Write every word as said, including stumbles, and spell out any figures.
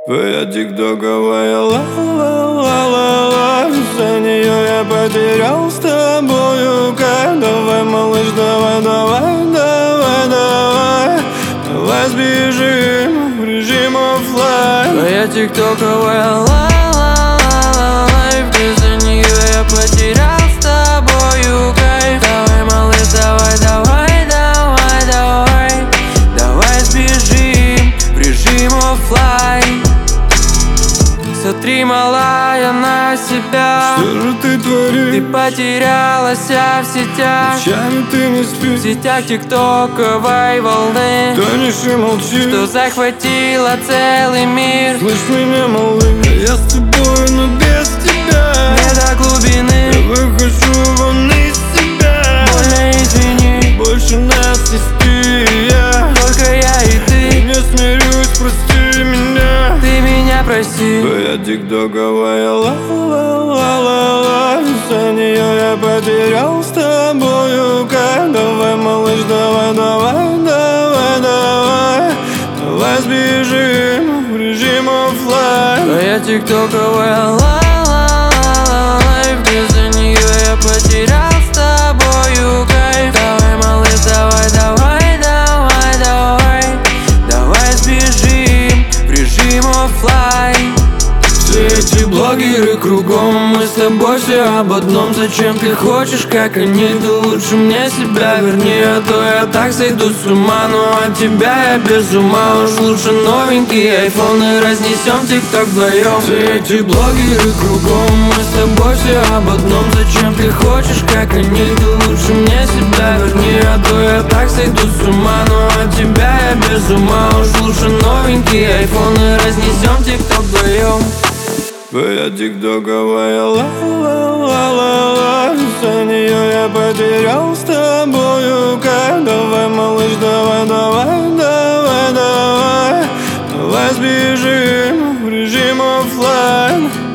Твоя тиктоковая ла-ла-ла-ла-ла, за нее я потерял с тобою кайф. Давай, малыш, давай, давай, давай, давай, давай сбежим в режим оффлайн. Твоя тиктоковая ла-ла-ла-ла, за нее я потерял с тобою кайф. Давай, малыш, давай, давай, давай, давай, давай сбежим в режим оффлайн. Смотри, малая, на себя. Что же ты творишь? Ты потерялась в сетях. Ночами ты не В спишь, сетях тиктоковой волны, тонешь и молчишь. что захватила целый мир. Слышь меня, малыш, я с тобой, но без тебя. Не до глубины, Я выхожу вон из себя. больно, извини, Больше нас есть ты и я. только я и Я ты. не смирюсь, прости меня. Ты меня прости. Твоя тиктоковая ла-ла-ла-ла-ла, за нее я потерял с тобою кайф. Давай, малыш, давай, давай, давай, давай, давай сбежим в режим оффлайн. Твоя тиктоковая ла-ла-ла-ла, за нее я потерял с тобою кайф. Давай, малыш, давай, давай, давай, давай, давай сбежим в режим оффлайн. Все эти Блогеры кругом, мы с тобой все об одном. Зачем ты хочешь, как они? Ты лучше мне себя верни, а то я так сойду с ума. Ну от тебя я без ума, уж лучше новенький айфон и разнесем тикток вдвоем. Все эти блогеры кругом, мы с тобой все об одном. Зачем ты хочешь, как они? Ты лучше мне себя верни, а то я так сойду с ума. Ну от тебя я без ума, уж лучше новенький айфон и разнесем тикток вдвоем. Твоя тиктоковая ла-ла-ла-ла-ла, за нее я потерял с тобою кайф. Давай, малыш, давай, давай, давай, давай, давай сбежим в режим оффлайн.